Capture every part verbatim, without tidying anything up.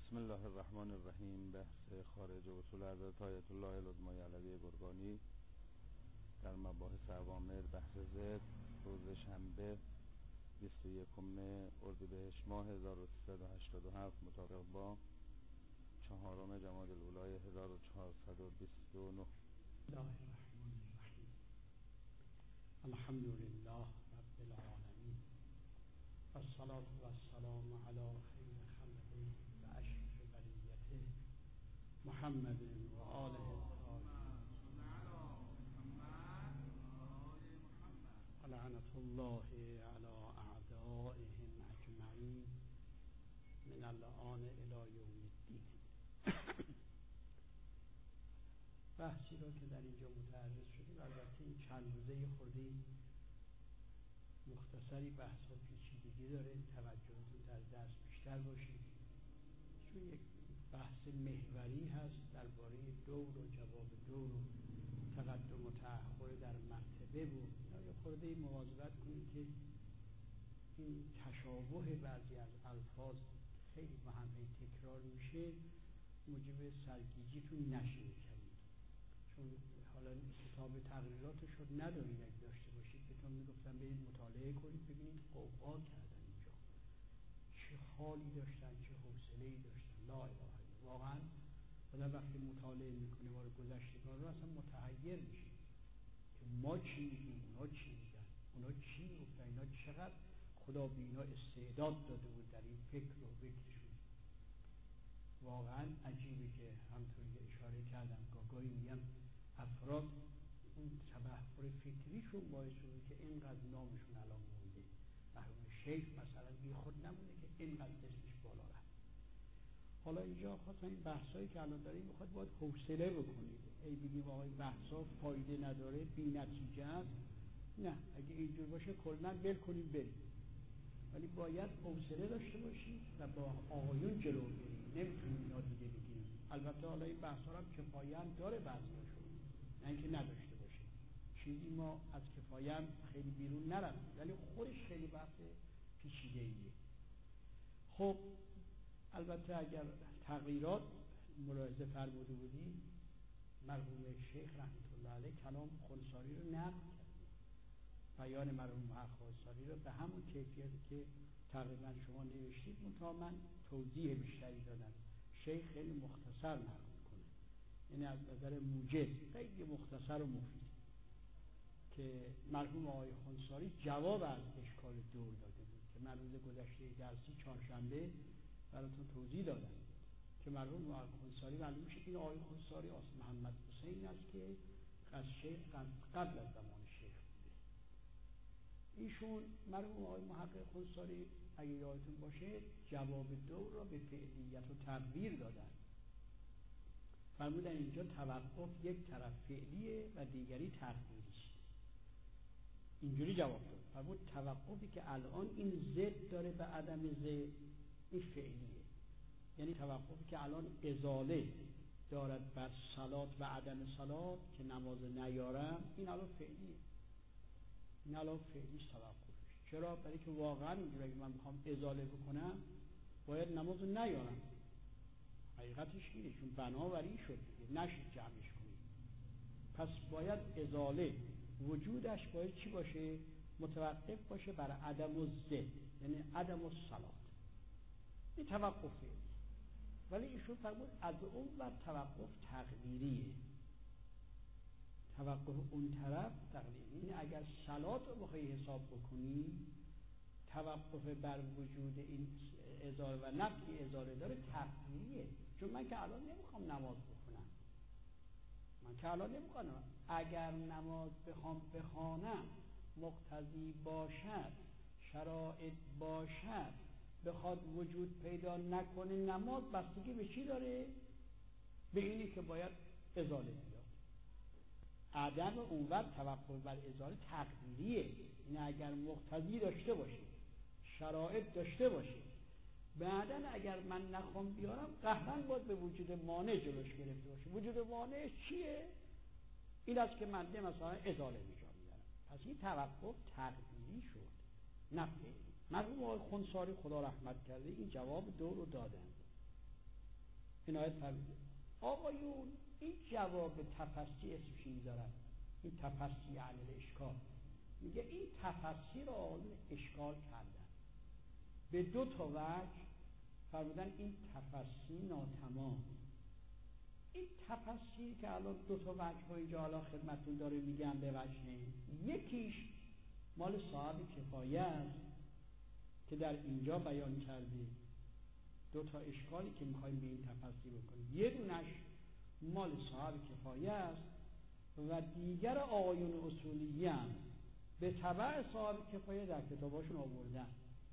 بسم الله الرحمن الرحیم. بحث خارج اصول حضرت آیت الله العظمی علوی گرگانی در مباحث اوامر بحث ضد، روز شنبه بیست و یکم اردیبهشت ماه هزار و سیصد و هشتاد و هفت مطابق با چهارم جمادی الاولی هزار و چهارصد و بیست و نه. بسم الله الرحمن الرحیم. الحمد لله رب العالمین و الصلاة و السلام علی خیر خلقه و اشرف بریته محمد و آله الطاهرین و لعنة الله علی اعدائهم اجمعین من الآن الی یوم الدین. بحثی را که در اینجا متعرض شدیم، البته این چند روزه خورده مختصری بحث و پیچیدگی داره، توجهتون در درس بیشتر باشید، چون یک بحث محوری هست درباره دور و جواب دور و تقدم و تأخر در مرتبه بود. یا خورده مواظبت کنید که این تشابه بعضی از الفاظ خیلی با هم تکرار میشه، موجب سرگیجیتون نشه کردید، چون حالا کتاب تقریراتش رو ندارید. اگه داشته باشید بهتون میگفتم برید مطالعه کنید، ببینید قوقا کردن اینجا، چه حالی داشتن، چه حوصله‌ای داشتن. لا اله الا الله. واقعا آدم وقتی مطالعه میکنه ما رو گذشتگان رو اصلا متحیر میشه که ما چی میگیم، اونا چی میگن، اونا چی گفتن، اینا چقدر خدا به اینا استعداد داده بود در این فکر و فکرشون. واقعا عجیبه که همطوری که اشاره کردم گاگایی میگم افراد اون تبحر فکریشون باعث شده که اینقدر نامشون الان مونده. مرحوم شیخ مثلا بی خود نمونه که اینقدر اسمش بالا رفت. حالا اینجا خاطر این بحثایی که الان داریم میخواد باید حوصله بکنید. ای بگیم آقا این بحثا فایده نداره، بی نتیجه است. نه، اگه اینجور باشه کلا ول کنیم بریم، ولی باید حوصله داشته باشید و با آقایون جلو برید. نمیتونیم اینا دیگه بگیریم. البته حالا این بحثا هم کفایه هم داره بعضیاشون، نه اینکه نداشته باشه. چیزی ما از کفایه هم خیلی بیرون نرفتیم، ولی خودش خیلی بحث پیچیده‌ایه. خب البته اگر تغییرات ملاحظه فرموده بودید، مرحوم شیخ رحمت الله علیه کلام خنثاری رو نقل کرد، بیان مرحوم حق خنثاری رو به همون کیفیتی که تقریبا شما نوشتید، منتها من توضیح بیشتری دادم. شیخ خیلی مختصر نقل کنه، یعنی از نظر موجز خیلی مختصر و مفید، که مرحوم آقای خنثاری جواب از اشکال دور داده بود که من روز گذشته درسی چهارشنبه براتون توضیح دادم که مرحوم آقای خنثاری معلوم میشه این آقای خنثاری آس محمد حسین است که از شیخ قبل از زمان شیخ بوده. ایشون مرحوم آقای محقق خنثاری اگه یادتون باشه جواب دور را به فعلیت و تقدیر دادن. فرمودن اینجا توقف یک طرف فعلیه و دیگری تقدیری است. اینجوری جواب داد. فرمود توقفی که الان این ضد داره به عدم ضد، این فعلیه. یعنی توقفی که الان ازاله دارد بر صلات و عدم صلات که نماز نیارم، این الان فعلیه. این الان فعلیش توقفش. چرا؟ برای که واقعا اینجوری اگه من بخوام ازاله بکنم باید نماز نیارم. حقیقتش اینه، چون بناوری شد نشید جمعش کنید. پس باید ازاله وجودش باید چی باشه؟ متوقف باشه بر عدم الضد، یعنی عدم الصلات. این توقفه. ولی ایشون فرمود از اون و توقف تقدیریه. توقف اون طرف تقدیری، یعنی اگر صلات رو بخوای حساب بکنی، توقف بر وجود این ازاله و نفی ازاله داره تقدیریه. چون من که الان نمیخوام نماز بخونم، من که الان نمیخوام، اگر نماز بخوام بخوانم مقتضی باشد، شرایط باشد، بخواد وجود پیدا نکنه، نماز بستگی به چی داره؟ به اینی که باید ازاله بیاد. عدم اون وقت توقف بر ازاله تقدیریه. این اگر مقتضی داشته باشه، شرایط داشته باشه، بعدن اگر من نخوام بیارم قهرن باید به وجود مانع جلوش گرفته باشه. وجود مانع چیه؟ این است که من مثلا ازاله میجا میارم. پس این توقف تقدیری شد، نه فعلی. مرحوم آقای خنثاری خدا رحمت کرده این جواب دو رو دادند. عنایت فرموده آقایون این جواب تفسیر اسمش میذارن، این تفسیر علی الاشکال، میگه این تفسیر رو اشکال کردن به دو تا وجه، فرمودن این تفسیر ناتمام. این تفسیر که الان دو تا وجه رو اینجا الان خدمتتون داره میگم به وجه، یکیش مال صاحب کفایه است که در اینجا بیان کرده، دو تا اشکالی که میخوایم به این تفسیر بکنیم، یه دونش مال صاحب کفایه است و دیگر آقایون اصولی هم به تبع صاحب کفایه در کتاباشون آوردن،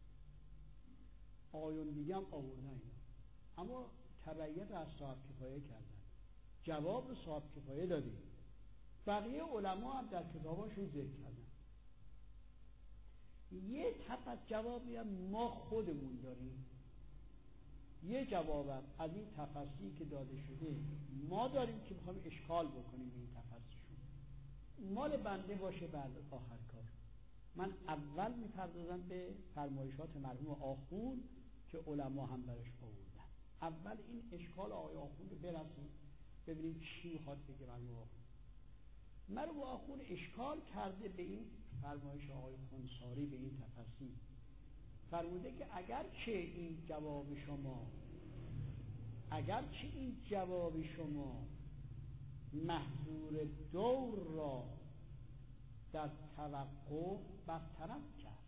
آقایون دیگه هم آوردن اینا، اما تبعیت از صاحب کفایه کردن، جواب رو صاحب کفایه دادیم، بقیه علما هم در کتاباشون ذکر کردن. یه تپت جوابی هم ما خودمون داریم، یه جوابم از این تفسیری که داده شده ما داریم که میخوایم اشکال بکنیم این تفسیرشون، مال بنده باشه بعد آخر کار. من اول میپردازم به فرمایشات مرحوم آخوند که علما هم برش آوردن. اول این اشکال آقای آخوند رو برسیم ببینیم چی میخواد بگه مرحوم آخوند. مرحوم آخوند اشکال کرده به این فرمایش آقای خنثاری به این تفسیر، فرموده که اگر چه این جواب شما اگر چه این جواب شما محظور دور را در توقف برطرف کرد،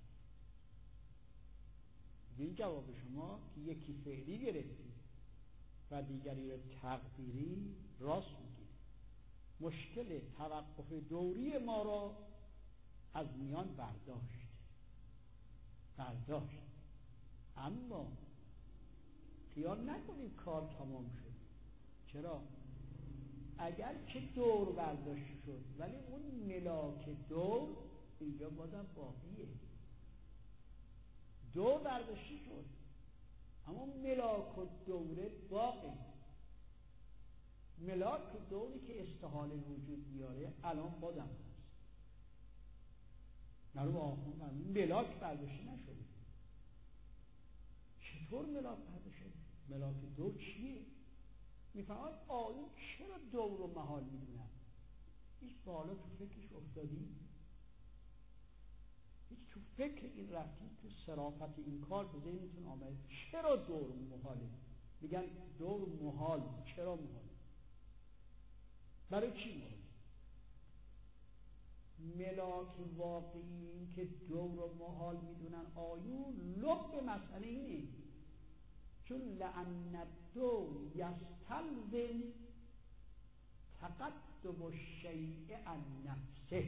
این جواب شما که یکی فعلی گرفتی و دیگری رو تقدیری راست میگید، مشکل توقف دوری ما را از میان برداشت برداشت اما خیال نکنید کار تمام شد. چرا؟ اگر که دور برداشته شد ولی اون ملاک دور اینجا بازم باقیه، دور برداشته شد اما ملاک و دوره باقی. ملاک و دوری که استحاله وجود بیاره الان بازم هست، مرحوم آخوند فرمود ملاک برداشته نشده. چطور ملاک برداشته شده؟ ملاک دور چیه؟ میفهمد آیون چرا دور و محال میدونن؟ هیچ بالا تو فکرش افتادی؟ هیچ تو فکر این رفتی؟ تو صرافت این کار به ذهنتون آمده چرا دور محاله؟ میگن دور محال. چرا محال؟ برای چی محال؟ ملاک واقعی این که دور و محال میدونن آیون لب مسئله اینه، چون لأن الدور یستلزم تقدم الشیء عن نفسه.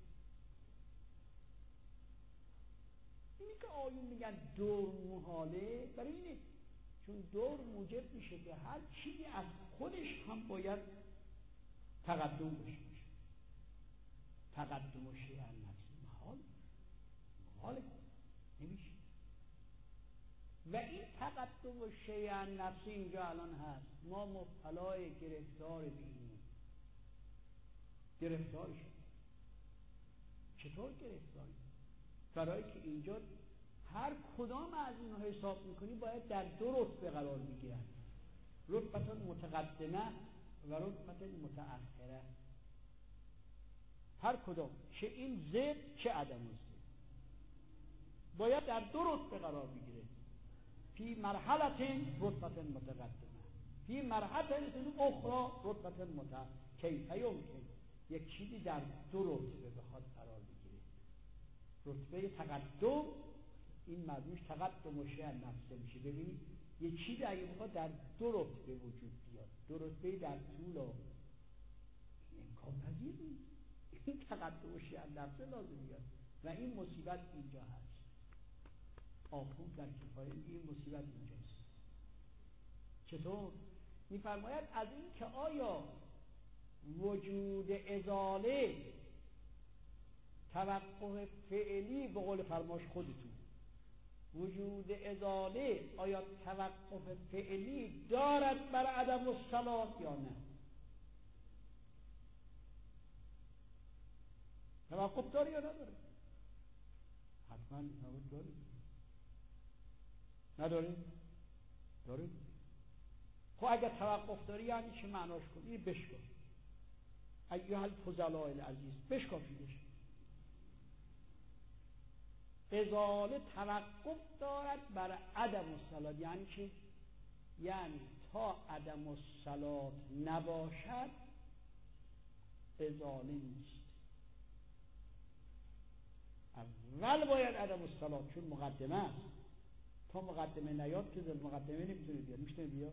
اینی که آیون میگن دور محاله برای اینه چون دور موجب میشه که هر چیزی از خودش هم باید تقدم بشه. تقدم الشیء عن نفسه محال محاله نمیشه. و این تقدم و شیء عن نفسی اینجا الان هست، ما مبتلای گرفتار بینیم، گرفتار شد. چطور گرفتاری؟ برای که اینجا هر کدام از اینها حساب میکنی باید در دو رتبه قرار میگیرن، رتبه متقدمه و رتبه متأخره. هر کدام، چه این ضد چه عدم ضد، باید در دو رتبه قرار بگیره. فی مرحله رتبه متقدمه، فی مرحله اخرى رتبه متأخره. کیف یمکن یک چیزی در دو رتبه بخواد قرار بگیره؟ رتبه تقدم این معنیش تقدم و شیء نفسه میشه. ببینید یک چیزی اگه بخواد در دو رتبه وجود بیاد، دو رتبه در طول و امکان پذیر نیست، این تقدم و شیء نفسه لازم میاد و این مصیبت اینجا هست. آخوند در کفایه این مصیبت اینجاست. چطور؟ میفرماید از این که آیا وجود ازاله توقف فعلی به قول فرماش خودتون، وجود ازاله آیا توقف فعلی دارد بر عدم الصلاح یا نه؟ توقف داره یا نداره؟ حتما توقف داره. نداره؟ داره. خب اگر توقف داری یعنی چه معناش کن؟ این بشکاف ایها الفضلاء العزیز، بشکافیدش. ازاله توقف دارد بر عدم الصلات، یعنی چه؟ یعنی تا عدم الصلات نباشد ازاله نیست. اول باید عدم الصلات، چون مقدمه است. تا مقدمه نیاد که ذل مقدمه نمیتونه بیاد. میتونه بیاد؟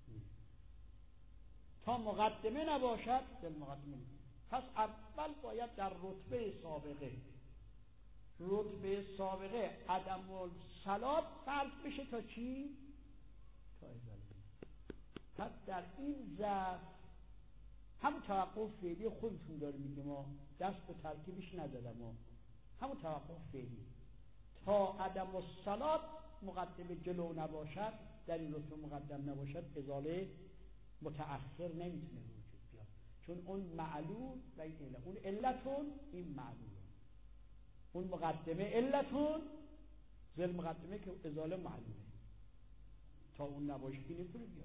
تا مقدمه نباشد ذل مقدمه نمیاد. پس اول باید در رتبه سابقه رتبه سابقه عدم الصلات فرض بشه تا چی؟ تا ازاله. پس در این ضعف همون توقف فعلی خودتون داره میگه، ما دست به ترکیبش ندادم، ما همون توقف فعلی تا عدم الصلات مقدمه جلو نباشد، در این رتبه مقدم نباشد، ازاله متأخر نمیتونه وجود بیاد، چون اون معلول و این علت، اون علتون این معلول، اون مقدمه علتون ذل مقدمه که ازاله معلوله، تا اون نباشه که نمیتونه بیاد.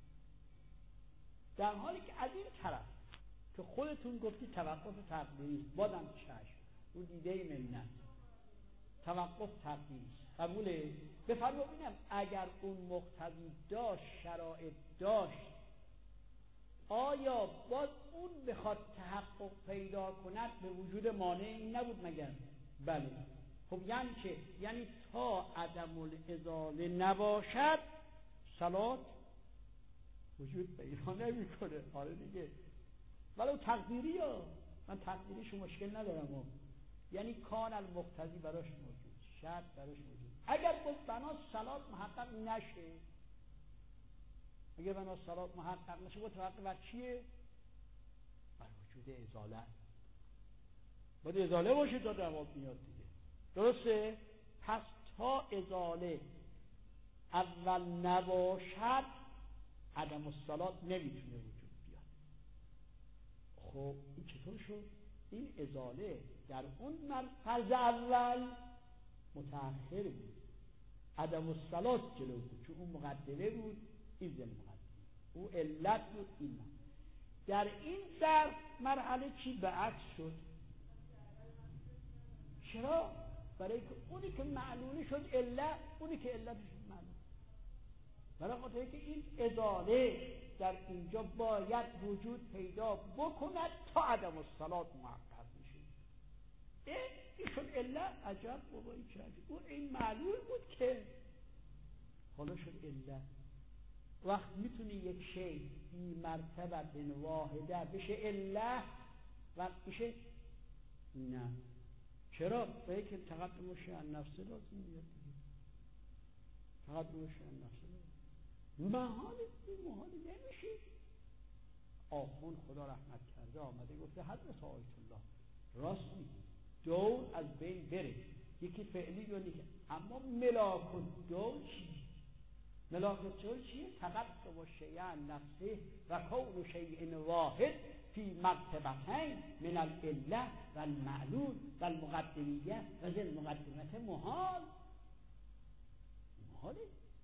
در حالی که از این طرف که خودتون گفتی توقف تقدیری است، بازم چشم رو دیده منت توقف تقدیری است، قبوله؟ بفرما ببینم اگر اون مقتضی داشت، شرایط داشت، آیا باز اون بخواد تحقق پیدا کند به وجود مانعی نبود مگر؟ بله. خب یعنی چه؟ یعنی تا عدم الازاله نباشد صلات وجود پیدا نمی کنه. آره دیگه، ولو تقدیری ها، من تقدیریشو مشکل ندارم ها. یعنی کان المقتضی براش موجود، شرط براش موجود. اگر باز بنا صلات محقق نشه، اگر بنا صلات محقق نشه، متوقف بر چیه؟ بر وجود ازاله. باید ازاله باشه تا جواب میاد دیگه، درسته؟ پس تا ازاله اول نباشد عدم الصلات نمیتونه وجود بیاد. خب این چطور شد؟ این ازاله در اون مرحله اول متأخر بود، عدم الصلات جلو بود، چون اون مقدمه بود، این ذل مقدمه، او علت بود، این من. در این ظرف مرحله چی به عکس شد؟ چرا؟ برای که اونی که معلولی شد علت، اونی که علت شد معلول. برای خاطر که این ازاله در اینجا باید وجود پیدا بکند تا عدم الصلات محقق میشه. این شد علت. عجب بابا، این چه عجب، اون این معلول بود که حالا شد علت. وقت میتونی یک شی بی مرتبت واحده بشه علت، وقت میشه نه. چرا؟ برای که تقدم شیء نفسه لازم میاد دیگه. تقدم شیء نفسه محال، این محال نمیشه. آخوند خدا رحمت کرده آمده گفته حضرت آیت الله راست میگی، دور از بین بره، یکی فعلی و یکی، اما ملاک الدور چی؟ ملاک الدور چیه؟ تقدم و شیء نفسه و کون شیء واحد فی مرتبتین من العله و المعلول و المقدمیه و ذل مقدمت محال. محاله.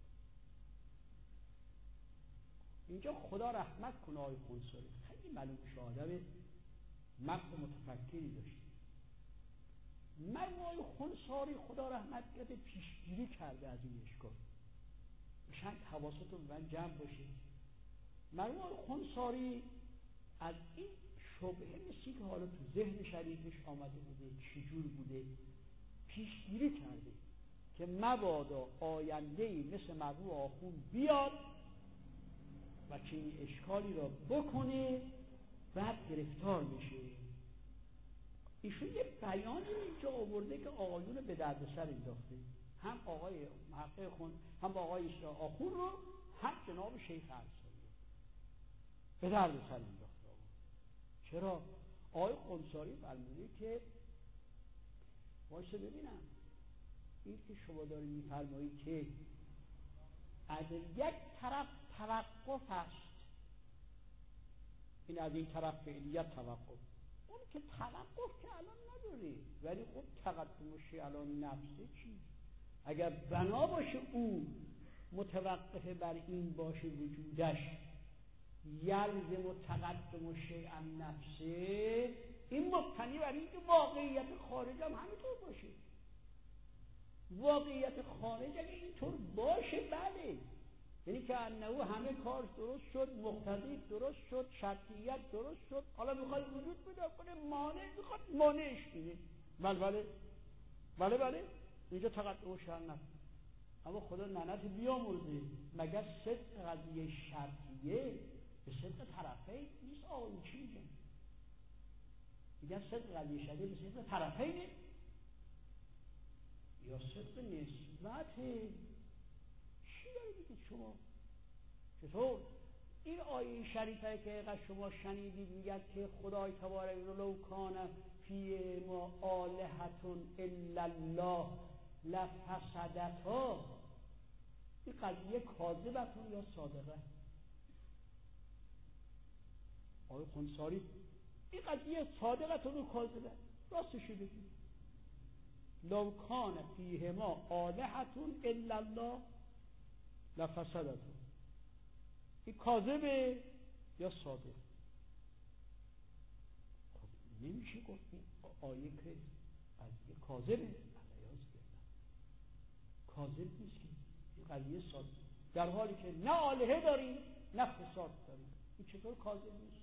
اینجا خدا رحمت کنه آقای خونساری، خیلی معلوم شاهده مغز متفکری داشت. مرحوم آقای خونساری خدا رحمت کرده پیشگیری کرده از این اشکال. شاید حواستون به من جمع باشه. مرحوم آقای خونساری از این شبهه مثل که حالا تو ذهن شریفش آمده بوده، چجور بوده، پیشگیری کرده که مبادا آینده‌ای مثل مرحوم آخوند بیاد و چنین اشکالی را بکنه، بعد گرفتار میشه. ایشون یه بیانی اینجا آورده که آقایون به دردسر انداخته، هم آقای محقق خون، هم آقای آخوند رو، هم جناب شیخ انصاری به دردسر انداخته. چرا؟ آقای خونساری فرموده که وایسا ببینم، این که شما داری میفرمایی که از یک طرف توقف است، این از این طرف فعلیت توقف، اون که توقف که الان نداره، ولی خب تقدم شیء الان نفسه چی؟ اگر بنا باشه او متوقف بر این باشه وجودش یلزم و تقدم و شیء نفسه، این مبتنی بر این که واقعیت خارج هم همینطور باشه. واقعیت خارج اگه اینطور باشه بله، یعنی که انه همه کار درست شد، مقتضی درست شد، شرطیت درست شد، حالا میخواد وجود پیدا کنه مانع، میخواد مانعش کنه. بله بله بله بله اینجا تقدم و شیء نفسه. اما خدا لعنت بیامرزه، مگر صدق قضیه شرطیه به صدق طرفین نیست؟ آقا چی میگن؟ میگن صدق قضیه شرطیه به صدق طرفینه یا صدق نسبته؟ چی داری بگید شما؟ چطور؟ این آیه شریفه که اگر شما شنیدید میگن که خدای تبارک لو کان فی ما آلهة الا الله لفسدتا، این قضیه کاذبتون یا صادقه؟ آقای خنثاری این قضیه صادقتون و کاذبه؟ راستشو بگید. لو کان فیهما آلهة الا الله لفسدتا، این کاذبه یا صادق؟ خب نمیشه گفت این آیه که قضیه کاذبه، کاذب نیست که این قضیه صادق، در حالی که نه آلهه داریم نه فساد داریم. این چطور کاذب نیست؟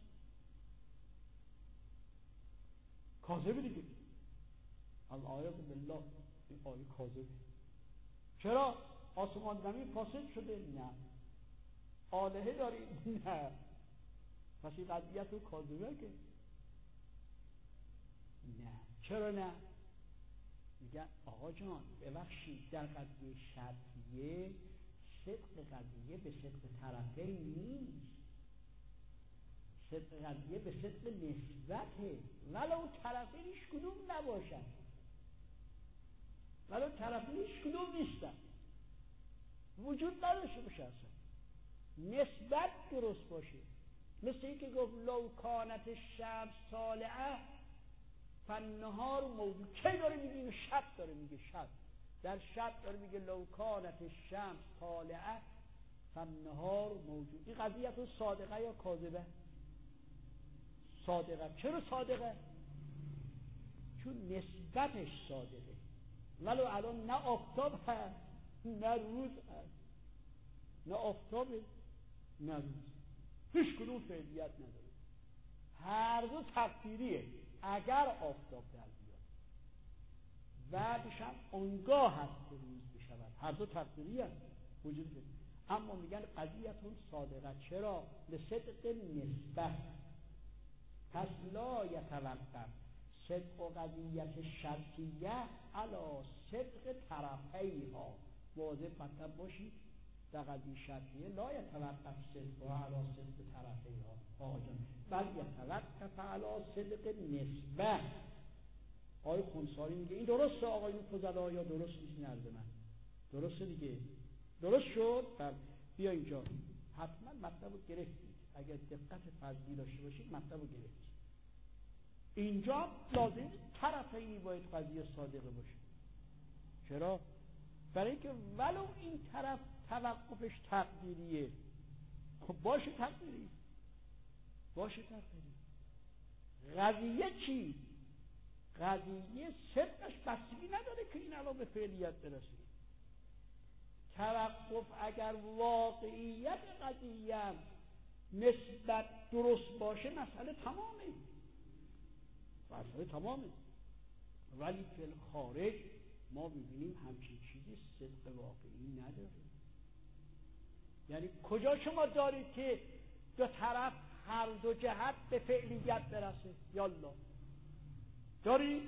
کاذب دیگه. الآیات بالله این آیه کاذبه. چرا؟ آسمان زمین فاسد شده؟ نه. آلهه داریم؟ نه. پس این قضیه تو کاذبه که؟ نه. چرا نه؟ میگن آقا جان ببخشید در قضیه شرطیه صدق قضیه به صدق طرفین نیست، صدق قضیه به صدق نسبته، ولو طرفینش کدوم نباشن، ولو طرفینش کدوم نیستن، وجود نداشته باشه، اصلا نسبت درست باشه. مثل این که گفت لو کانت الشمس طالعه فالنهار موجود. کی داره میگه؟ شب داره میگه. شب در شب داره میگه لو کانت الشمس طالعه فالنهار موجود. این قضیه تو صادقه یا کاذبه؟ صادقه. چرا صادقه؟ چون نسبتش صادقه. ولو الان نه آفتاب هست نه روز هست، نه آفتابه نه روز، هیچ کدوم فعلیت نداره، هر دو تقدیریه. اگر آفتاب در بیاد و بشم آنگاه هست که روز بشود، هر دو تقدیری هست وجود داره. اما میگن قضیتون صادقه. چرا؟ به صدق نسبت. پس لا یتوقف صدق و قضیت شرطیه علی صدق طرفیها. واضح مطلب باشید در قضیه شرطیه لا یتوقف صدق و علی صدق طرفیها آقا جان، بل یتوقف علی صدق نسبه. آقای خنثاری میگه این درسته آقایون فضلا یا درست نیست؟ نرد من درسته دیگه، درست شد. بل بیا اینجا حتما مطلب رو گرفتید، اگر دقت فضلی داشته باشید مطلب رو گرفتید. اینجا لازم طرفینی باید قضیه صادقه باشه. چرا؟ برای اینکه ولو این طرف توقفش تقدیریه، خب باشه تقدیری، باشه تقدیری. قضیه چی؟ قضیه صدقش بستگی نداره که این الان به فعلیت برسه. توقف اگر واقعیت قضیه نسبت درست باشه مسئله تمامه، مسئله تمامه. ولی فی الخارج ما میبینیم همچین چیزی صدق واقعی نداره. یعنی کجا شما دارید که دو طرف هر دو جهت به فعلیت برسه؟ یالله دارید؟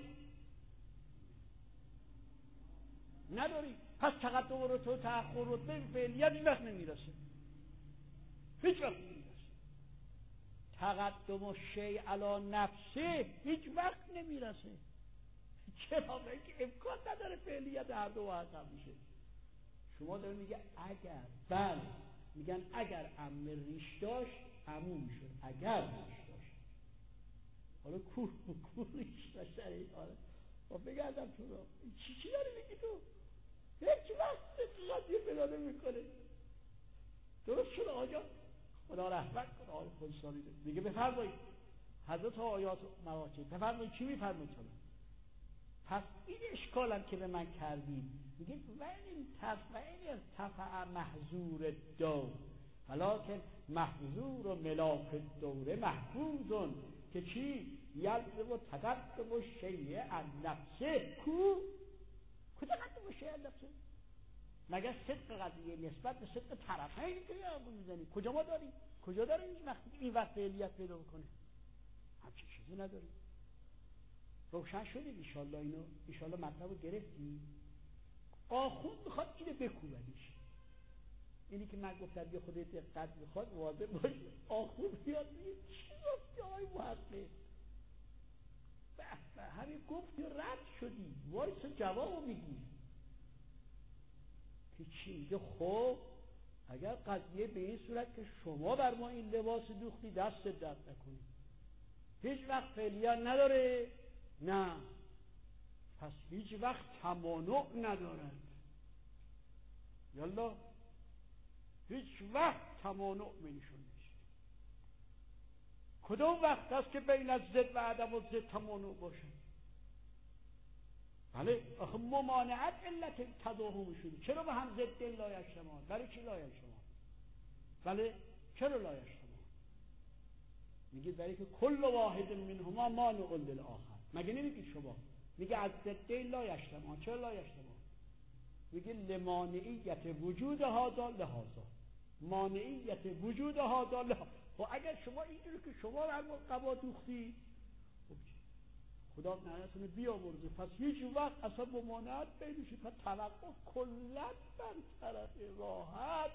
ندارید. پس تقدم رو تو تأخر رو به فعلیت هیچ وقت نمیرسه، هیچ وقت نمیرسه. تقدم و شیء علی نفسه هیچ وقت نمیرسه. چرا؟ که امکان نداره فعلیت هر دو واقع میشه. شما دارید میگه اگر، بله میگن اگر عمه ریش داشت عمو میشد، اگر ریش داشت. حالا کور کور ریش داشت. آره با بگردم تو را چی چی داری میگی تو؟ هیچ وقت قضیه پیدا نمیکنه. درست شد آقا جان؟ خدا رحمت کنه آقای خونساری. دیگه بفرمایید حضرت آیات مواقع بفرمایید چی میفرمایید شما؟ پس این اشکالم که به من کردید میگید و این تف و این ارتفع محظور دور ولکن محظور و ملاک دوره محفوظون که چی؟ یلزم و تقدم و شیء النفسه کو؟ کو تقدم و شیء النفسه؟ مگر صدق قضیه نسبت به صدق طرفین که یه میزنید کجا ما داریم؟ کجا داریم این وقت این وقت فعلیت پیدا بکنه؟ همچین چیزی نداریم. روشن شدید ایشالله اینو؟ ایشالله مطلب رو گرفتی؟ آخوند میخواد اینو بکوبنیش. اینی که من گفتم یه خودت دقت میخواد واضح باشه. آخوند بیاد میگه چی گفتی آقای محقق؟ به همین گفتی رد شدی وایس جوابو میگی که چی؟ میگه خب اگر قضیه به این صورت که شما بر ما این لباس دوختی دست درد نکنی هیچ وقت فعلیت نداره؟ نه. پس هیچ وقت تمانع ندارد. یالا هیچ وقت تمانع منشون نیست. کدوم وقت است که بین از ضد و عدم و ضد تمانع باشد؟ بله آخه ممانعت علت تضاهم شده. چرا به هم ضد لایش شما؟ برای چی لایش شما؟ بله چرا لایش شما؟ میگه برای که کل واحد منهما مانع للآخر. مگه نمیگید شما؟ میگه از ضد لایش شما. چرا لایش شما؟ میگه لمانعیت وجود هذا لهذا مانعیت وجود هذا لهذا. خب اگر شما اینجوری که شما بر قبا دوختی خدا نهایتونه بیامرزه پس هیچ وقت اصلا ممانعت بینشه پس توقف کلت بر طرف راحت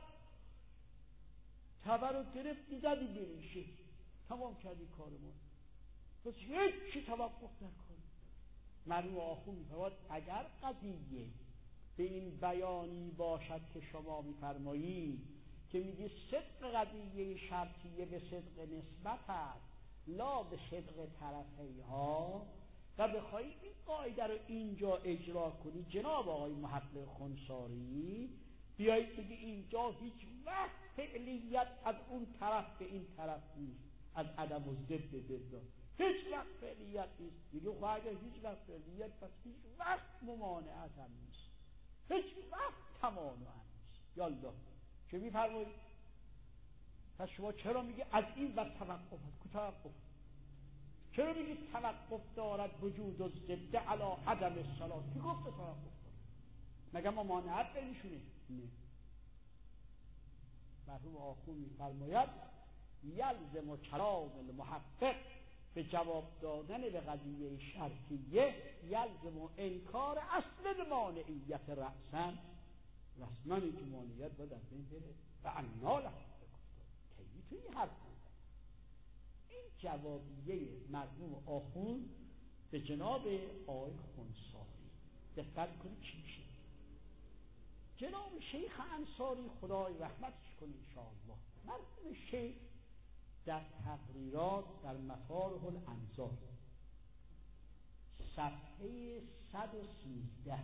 تبر رو گرفتی زدی بریشه تمام کردی کار ما پس هیچی توقف در کار. معلوم آخون میفرماد اگر قضیه به این بیانی باشد که شما میفرمایید که میگی صدق قضیه شرطیه به صدق نسبت است لا به صدق طرفیها و بخواهی این قاعده رو اینجا اجرا کنی جناب آقای محقق خونساری بیایید بگی اینجا هیچ وقت فعلیت از اون طرف به این طرف نیست از عدم و ضد به ضد هیچ وقت فعلیت نیست. میگه خب اگر هیچ وقت فعلیت پس هیچ وقت ممانعت هم نیست هیچ وقت تمانع هم نیست. یالله چه میفرمایید؟ پس شما چرا میگه از این وقت توقف هست؟ کو توقف؟ چرا میگه توقف دارد وجود و ضد علی عدم الصلاة؟ کی گفته توقف دارد؟ مگه ممانعت بینشونه؟ نه. مرحوم آخون میفرماید یلزم و کلام المحقق به جواب دادن به قضیه شرطیه یلزم و انکار اصل مانعیت رأسن رسما این که مانعیت باید از بین بره و انال کی میتونی حرف بزنی. این جوابیه مرحوم آخون به جناب آقای خونساری دقت کنید چی میشه. جناب شیخ انصاری خدای رحمتش کنه انشاءالله مرحوم شیخ در تقریرات در مفارق الانظار صفحه صد و سیزده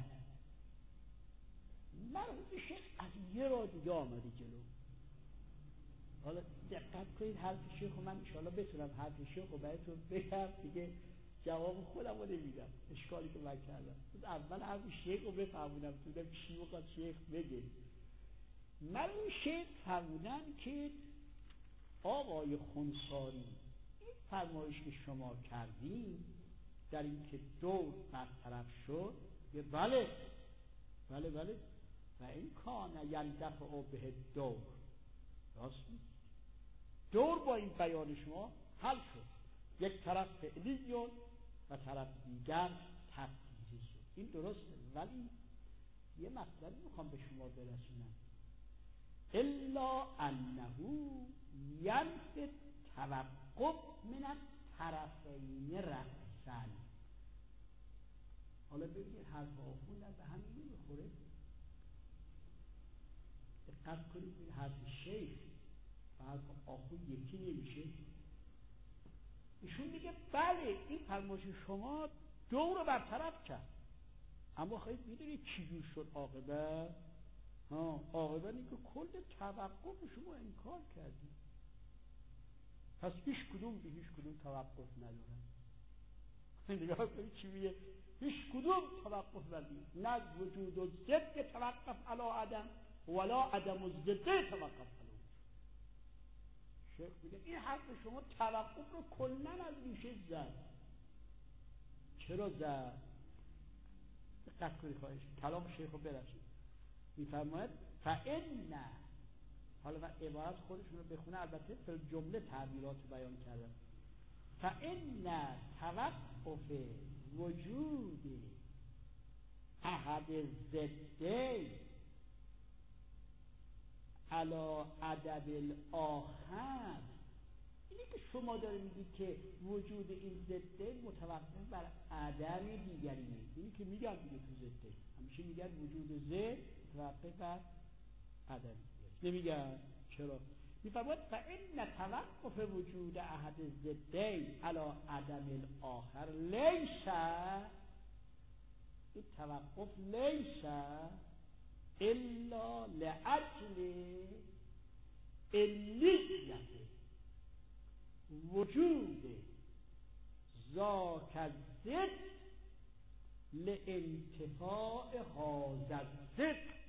مرحوم شیخ از یه را دیگه آمده جلو. حالا دقت کنید حرف شیخ رو من انشاءالله بتونم حرف شیخ رو براتون بگم دیگه جواب خودم رو نمیدم اشکالی که من کردم اول حرف شیخ رو بفهمونم تو چی بخواد شیخ بگه. مرحوم شیخ فرمودن که آقای خونساری این فرمایش که شما کردین در این که دور برطرف شد یه بله بله بله و این کان یندفع او به دور راست نیست. دور با این بیان شما حل شد یک طرف فعلی و طرف دیگر تقدیری شد این درسته ولی یه مطلبی میخوام به شما برسونم الا انه ینفی توقف من الطرفین رأسا. حالا ببینید حرف آخوندن به همین میخوره. دقت کنید این حرف شیخ و حرف آخوند یکی نمیشه. ایشون میگه بله این فرمایش شما دو رو برطرف کرد اما خیلی میدونی چجور شد عاقبت؟ ها عاقبت این که کل توقف شما انکار کردی. پس هیچ کدوم به هیچ کدوم توقف ندارن. نگاه کنید چی میگه، هیچ کدوم توقف ندارن، نه وجود و ضد توقف علی عدم ولا عدم و ضد توقف علی وجود. شیخ میگه این حرف شما توقف رو کلا از ریشه زد. چرا زد؟ دقت کنید خواهش کلام شیخ رو برسید. میفرماید فإن، حالا من عبارت خودشون رو بخونه، البته فی جمله تعبیرات بیان کردم. فإن توقف وجود احد ضدین علی عدم الاخر، اینی که شما داره میگید که وجود این ضدین متوقف بر عدم دیگریه، اینی که میگن دیگه تو ضدین همیشه میگن وجود ضد متوقف بر عدم دیگری، نمیگن چرا؟ میفرماید فإن توقف وجود احد ضدین علی عدم الاخر لیس، این توقف لیس الا لأجل علیت وجود ذاک الضد لانتفاء هذا الضد.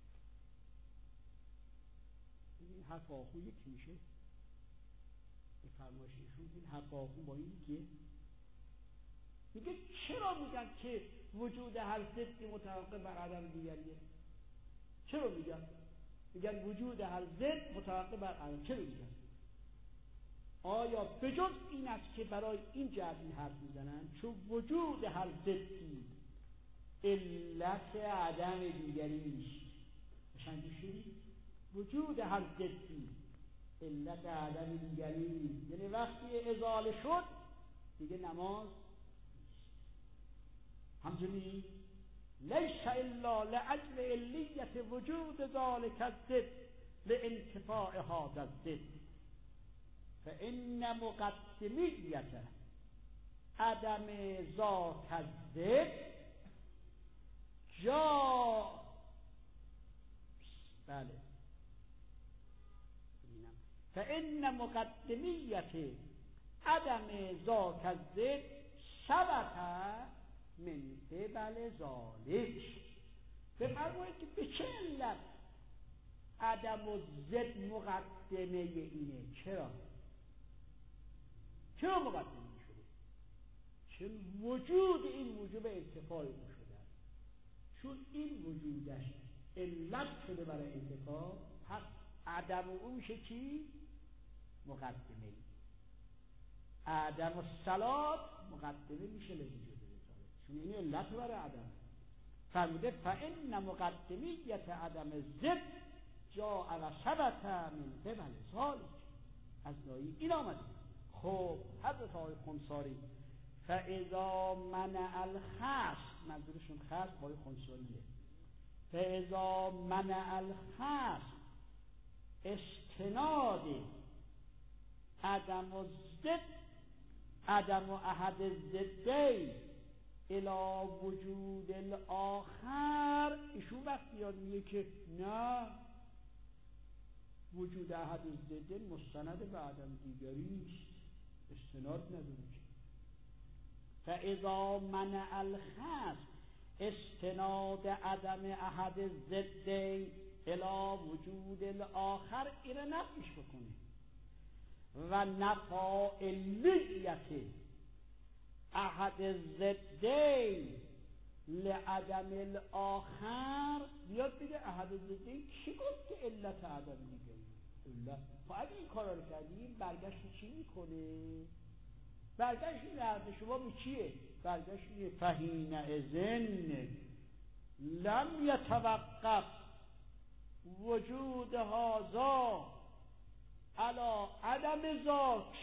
این حرف آخو یکی میشه به فرمایششون، این حرف آخو با این که میگه چرا میگن که وجود هر ضدی متوقف بر عدم دیگریه؟ چرا میگن؟ میگن وجود هر ضد متوقف بر عدم. چرا میگن؟ آیا بجز این است که برای این جهت این حرف میزنن چون وجود هر ضدی علت عدم دیگری نیست؟ شنیدید؟ وجود هر ضدی علت عدم دیگری نیست، یعنی وقتی ازاله شد دیگه نماز همچنین لیس الا لأجل علیت وجود ذالک الضد لانتفاء هذا الضد فإن مقدمیت عدم ذاک الضد جا بله فإن مقدمیت عدم ذاک الضد ثبت من قبل ذالک. بفرمایید که به چه علت عدم و ضد مقدمه اینه؟ چرا؟ چرا مقدمه شده؟ چون وجود این وجود انتفاع او شده، چون این وجودش علت شده برای انتفاع، پس عدم او میشه چی؟ مقدمه. عدم الصلات مقدمه میشه لوجود رسالت، چون این علت برای عدم. فرموده فإن مقدمیت عدم ضد جاء و ثبت من قبل ذالک، از نایی این آمده. خب حضرت آقای خمساری فاذا منع الخصم، منظورشون خصم آقای خمساریه، فاذا منع الخصم استناد عدم الضد عدم احد الضدین الی وجود الاخر، ایشون وقتی یاد میگه که نه وجود احد الضدین مستند به عدم دیگری است، استناد نداره. فاذا منع الخصم استناد عدم احد الضدین الی وجود الاخر، این رو نفیش بکنه و نفا علیت احد الضدین لعدم الاخر، بیاد بگه احد الضدین کی گفت که علت عدم دیگری؟ علت. خب اگه این کارا رو کردیم برگشت چی میکنه؟ برگشت این حرف شما می چیه؟ برگشت این فهین اذن لم یتوقف وجود هذا علی عدم ذاک،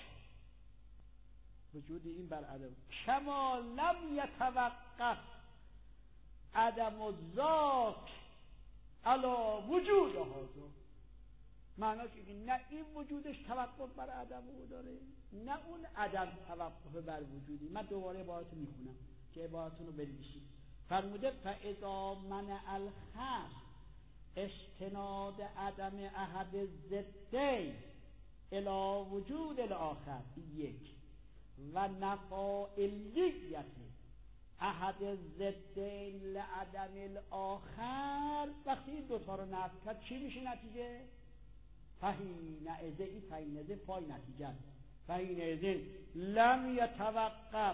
وجود این بر عدم، کما لم یتوقف عدم ذاک علی وجود هذا. معناش اینه نه این وجودش توقف بر عدم او داره، نه اون عدم توقف بر وجودی. من دوباره عبارت میخونم که عبارتون رو بنویسید. فرموده فاذا منع الخصم استناد عدم احد ضدین الی وجود الاخر یک و نفاعلیت احد ضدین لعدم الاخر، وقتی این دوتا رو نفی کرد چی میشه نتیجه؟ فحین اذن این فحین اذن فای نتیجه فحین اذن لم یتوقف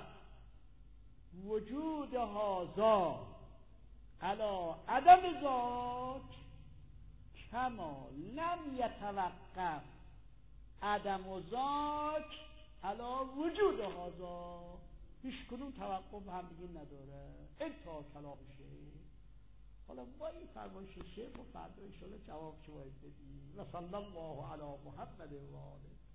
وجود هذا علی عدم ذات کما لم یتوقف عدم ذات علی وجود هذا. هیچ کدوم توقف هم دیگه نداره. انتها کلام شیخ. حالا با این فرمایش شیخ و فردا انشاءالله جواب شما بدیم. و صلی الله علی محمد و آله.